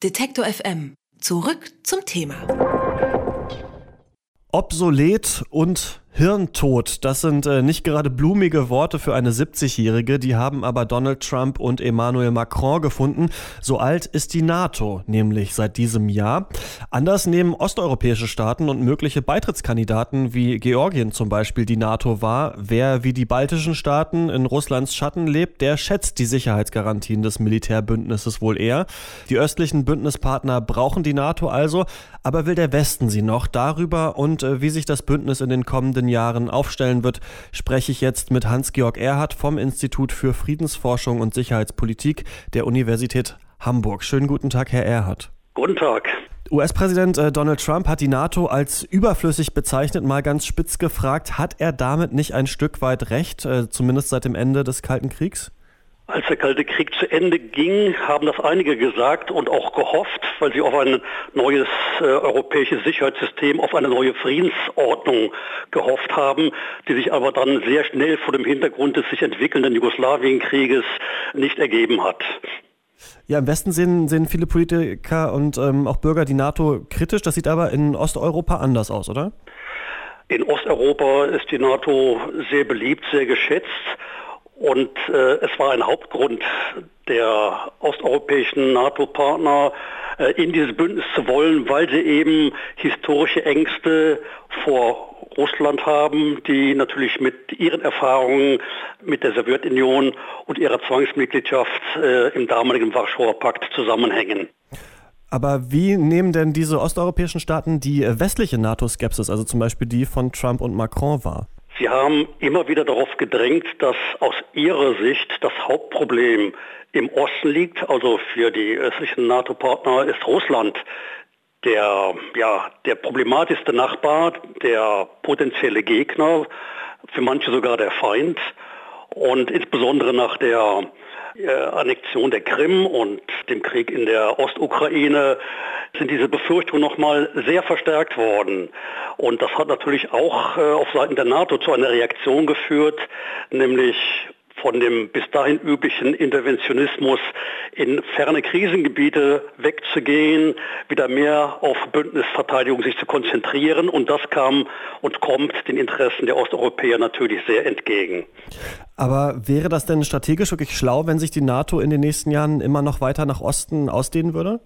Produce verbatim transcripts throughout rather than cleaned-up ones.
Detektor F M. Zurück zum Thema. Obsolet und Hirntod, das sind äh, nicht gerade blumige Worte für eine siebzigjährige, die haben aber Donald Trump und Emmanuel Macron gefunden. So alt ist die NATO, nämlich seit diesem Jahr. Anders nehmen osteuropäische Staaten und mögliche Beitrittskandidaten wie Georgien zum Beispiel die NATO wahr. Wer wie die baltischen Staaten in Russlands Schatten lebt, der schätzt die Sicherheitsgarantien des Militärbündnisses wohl eher. Die östlichen Bündnispartner brauchen die NATO also, aber will der Westen sie noch? Darüber und äh, wie sich das Bündnis in den kommenden Jahren aufstellen wird, spreche ich jetzt mit Hans-Georg Erhardt vom Institut für Friedensforschung und Sicherheitspolitik der Universität Hamburg. Schönen guten Tag, Herr Erhardt. Guten Tag. U S-Präsident äh, Donald Trump hat die NATO als überflüssig bezeichnet, mal ganz spitz gefragt. Hat er damit nicht ein Stück weit recht, äh, zumindest seit dem Ende des Kalten Kriegs? Als der Kalte Krieg zu Ende ging, haben das einige gesagt und auch gehofft, weil sie auf ein neues äh, europäisches Sicherheitssystem, auf eine neue Friedensordnung gehofft haben, die sich aber dann sehr schnell vor dem Hintergrund des sich entwickelnden Jugoslawienkrieges nicht ergeben hat. Ja, im Westen sehen, sehen viele Politiker und ähm, auch Bürger die NATO kritisch. Das sieht aber in Osteuropa anders aus, oder? In Osteuropa ist die NATO sehr beliebt, sehr geschätzt. Und äh, es war ein Hauptgrund der osteuropäischen NATO-Partner, äh, in dieses Bündnis zu wollen, weil sie eben historische Ängste vor Russland haben, die natürlich mit ihren Erfahrungen mit der Sowjetunion und ihrer Zwangsmitgliedschaft äh, im damaligen Warschauer Pakt zusammenhängen. Aber wie nehmen denn diese osteuropäischen Staaten die westliche NATO-Skepsis, also zum Beispiel die von Trump und Macron, wahr? Sie haben immer wieder darauf gedrängt, dass aus ihrer Sicht das Hauptproblem im Osten liegt. Also für die östlichen NATO-Partner ist Russland der, ja, der problematischste Nachbar, der potenzielle Gegner, für manche sogar der Feind. Und insbesondere nach der äh, Annexion der Krim und dem Krieg in der Ostukraine sind diese Befürchtungen nochmal sehr verstärkt worden. Und das hat natürlich auch äh, auf Seiten der NATO zu einer Reaktion geführt, nämlich von dem bis dahin üblichen Interventionismus in ferne Krisengebiete wegzugehen, wieder mehr auf Bündnisverteidigung sich zu konzentrieren. Und das kam und kommt den Interessen der Osteuropäer natürlich sehr entgegen. Aber wäre das denn strategisch wirklich schlau, wenn sich die NATO in den nächsten Jahren immer noch weiter nach Osten ausdehnen würde?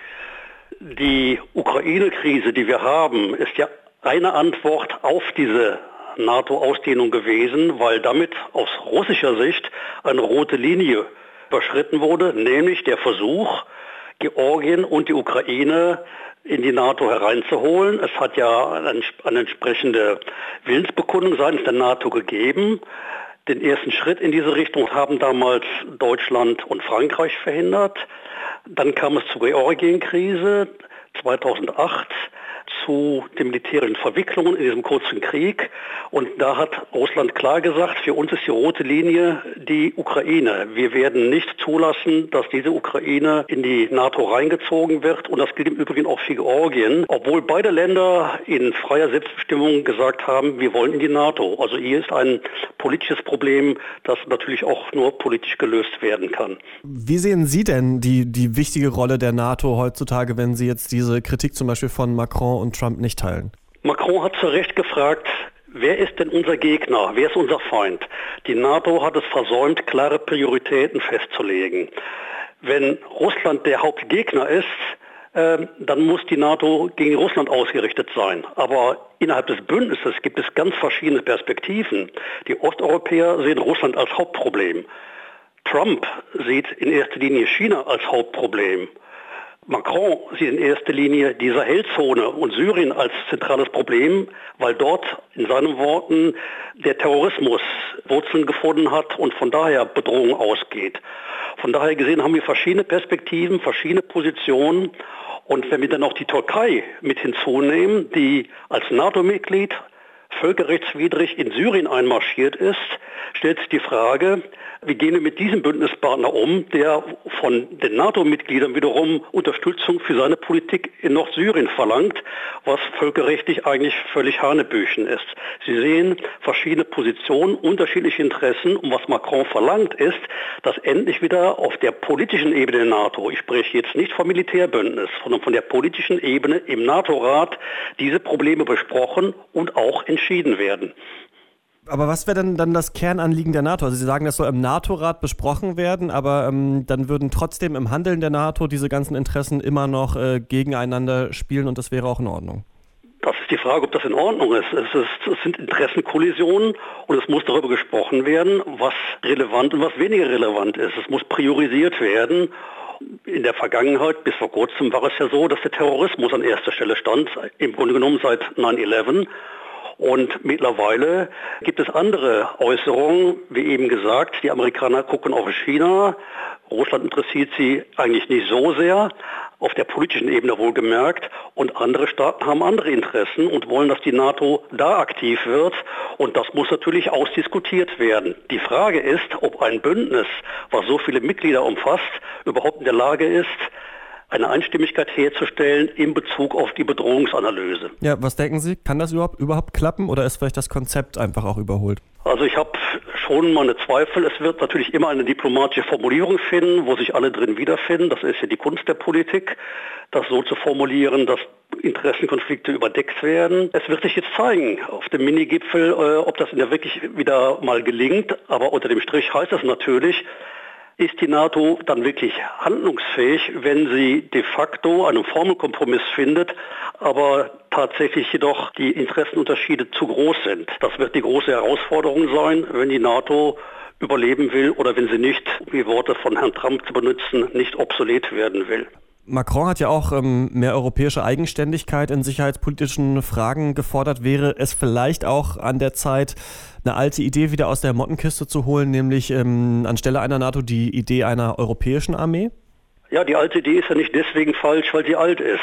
Die Ukraine-Krise, die wir haben, ist ja eine Antwort auf diese NATO-Ausdehnung gewesen, weil damit aus russischer Sicht eine rote Linie überschritten wurde, nämlich der Versuch, Georgien und die Ukraine in die NATO hereinzuholen. Es hat ja eine, eine entsprechende Willensbekundung seitens der NATO gegeben. Den ersten Schritt in diese Richtung haben damals Deutschland und Frankreich verhindert. Dann kam es zur Georgien-Krise zweitausendacht, zu den militärischen Verwicklungen in diesem kurzen Krieg. Und da hat Russland klar gesagt, für uns ist die rote Linie die Ukraine. Wir werden nicht zulassen, dass diese Ukraine in die NATO reingezogen wird. Und das gilt im Übrigen auch für Georgien, obwohl beide Länder in freier Selbstbestimmung gesagt haben, wir wollen in die NATO. Also hier ist ein politisches Problem, das natürlich auch nur politisch gelöst werden kann. Wie sehen Sie denn die, die wichtige Rolle der NATO heutzutage, wenn Sie jetzt diese Kritik zum Beispiel von Macron und Trump nicht teilen? Macron hat zu Recht gefragt, wer ist denn unser Gegner? Wer ist unser Feind? Die NATO hat es versäumt, klare Prioritäten festzulegen. Wenn Russland der Hauptgegner ist, äh, dann muss die NATO gegen Russland ausgerichtet sein. Aber innerhalb des Bündnisses gibt es ganz verschiedene Perspektiven. Die Osteuropäer sehen Russland als Hauptproblem. Trump sieht in erster Linie China als Hauptproblem. Macron sieht in erster Linie die Sahelzone und Syrien als zentrales Problem, weil dort in seinen Worten der Terrorismus Wurzeln gefunden hat und von daher Bedrohung ausgeht. Von daher gesehen haben wir verschiedene Perspektiven, verschiedene Positionen. Und wenn wir dann auch die Türkei mit hinzunehmen, die als NATO-Mitglied völkerrechtswidrig in Syrien einmarschiert ist, stellt sich die Frage, wie gehen wir mit diesem Bündnispartner um, der von den NATO-Mitgliedern wiederum Unterstützung für seine Politik in Nordsyrien verlangt, was völkerrechtlich eigentlich völlig hanebüchen ist. Sie sehen verschiedene Positionen, unterschiedliche Interessen, und was Macron verlangt ist, dass endlich wieder auf der politischen Ebene der NATO, ich spreche jetzt nicht vom Militärbündnis, sondern von der politischen Ebene im NATO-Rat, diese Probleme besprochen und auch entschieden werden. Aber was wäre denn dann das Kernanliegen der NATO? Also Sie sagen, das soll im NATO-Rat besprochen werden, aber ähm, dann würden trotzdem im Handeln der NATO diese ganzen Interessen immer noch äh, gegeneinander spielen, und das wäre auch in Ordnung. Das ist die Frage, ob das in Ordnung ist. Es, ist. es sind Interessenkollisionen und es muss darüber gesprochen werden, was relevant und was weniger relevant ist. Es muss priorisiert werden. In der Vergangenheit, bis vor kurzem, war es ja so, dass der Terrorismus an erster Stelle stand, im Grunde genommen seit neun elf. Und mittlerweile gibt es andere Äußerungen, wie eben gesagt, die Amerikaner gucken auf China, Russland interessiert sie eigentlich nicht so sehr, auf der politischen Ebene wohlgemerkt, und andere Staaten haben andere Interessen und wollen, dass die NATO da aktiv wird, und das muss natürlich ausdiskutiert werden. Die Frage ist, ob ein Bündnis, was so viele Mitglieder umfasst, überhaupt in der Lage ist, eine Einstimmigkeit herzustellen in Bezug auf die Bedrohungsanalyse. Ja, was denken Sie? Kann das überhaupt, überhaupt klappen, oder ist vielleicht das Konzept einfach auch überholt? Also ich habe schon meine Zweifel. Es wird natürlich immer eine diplomatische Formulierung finden, wo sich alle drin wiederfinden. Das ist ja die Kunst der Politik, das so zu formulieren, dass Interessenkonflikte überdeckt werden. Es wird sich jetzt zeigen auf dem Minigipfel, äh, ob das in der wirklich wieder mal gelingt. Aber unter dem Strich heißt das natürlich, ist die NATO dann wirklich handlungsfähig, wenn sie de facto einen Formelkompromiss findet, aber tatsächlich jedoch die Interessenunterschiede zu groß sind? Das wird die große Herausforderung sein, wenn die NATO überleben will oder wenn sie nicht, um die Worte von Herrn Trump zu benutzen, nicht obsolet werden will. Macron hat ja auch ähm, mehr europäische Eigenständigkeit in sicherheitspolitischen Fragen gefordert. Wäre es vielleicht auch an der Zeit, eine alte Idee wieder aus der Mottenkiste zu holen, nämlich ähm, anstelle einer NATO die Idee einer europäischen Armee? Ja, die alte Idee ist ja nicht deswegen falsch, weil sie alt ist.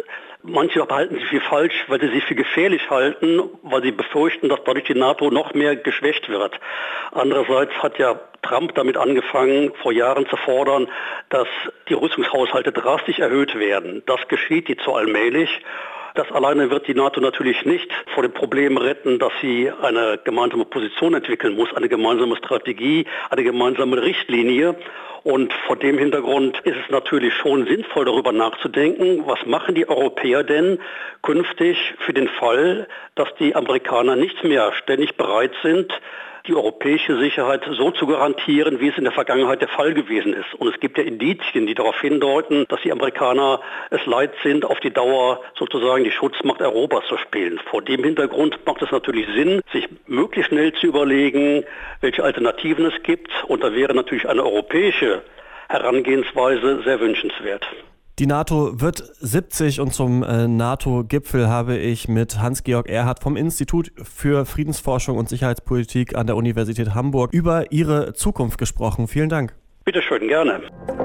Manche behalten sie für falsch, weil sie sie für gefährlich halten, weil sie befürchten, dass dadurch die NATO noch mehr geschwächt wird. Andererseits hat ja Trump damit angefangen, vor Jahren zu fordern, dass die Rüstungshaushalte drastisch erhöht werden. Das geschieht jetzt so allmählich. Das alleine wird die NATO natürlich nicht vor dem Problem retten, dass sie eine gemeinsame Position entwickeln muss, eine gemeinsame Strategie, eine gemeinsame Richtlinie. Und vor dem Hintergrund ist es natürlich schon sinnvoll, darüber nachzudenken, was machen die Europäer denn künftig für den Fall, dass die Amerikaner nicht mehr ständig bereit sind, die europäische Sicherheit so zu garantieren, wie es in der Vergangenheit der Fall gewesen ist. Und es gibt ja Indizien, die darauf hindeuten, dass die Amerikaner es leid sind, auf die Dauer sozusagen die Schutzmacht Europas zu spielen. Vor dem Hintergrund macht es natürlich Sinn, sich möglichst schnell zu überlegen, welche Alternativen es gibt. Und da wäre natürlich eine europäische Herangehensweise sehr wünschenswert. Die NATO wird siebzig, und zum äh, NATO-Gipfel habe ich mit Hans-Georg Erhardt vom Institut für Friedensforschung und Sicherheitspolitik an der Universität Hamburg über ihre Zukunft gesprochen. Vielen Dank. Bitte schön, gerne.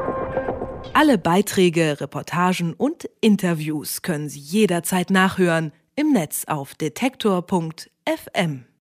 Alle Beiträge, Reportagen und Interviews können Sie jederzeit nachhören im Netz auf detektor punkt f m.